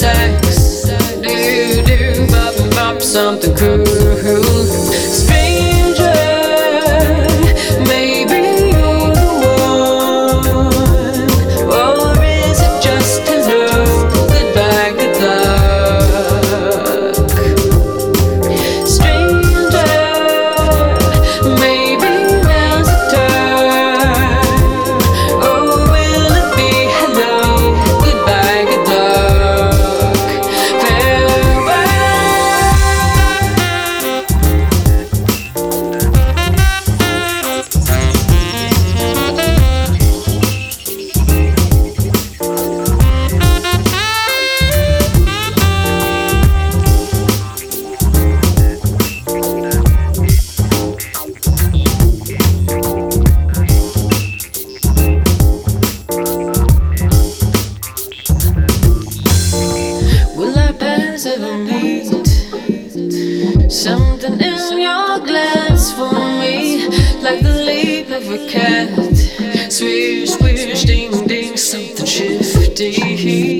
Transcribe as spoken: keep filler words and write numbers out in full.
sex. Do do bop bop something cool. Stranger, maybe you're the one, or is it just hello, goodbye, good luck? Stranger, maybe now's the time, or will it be hello, goodbye, good luck? Farewell. Will our paths ever meet? Something in your glance for me, like the leap of a cat. Swish, swish, ding, ding, something shifty.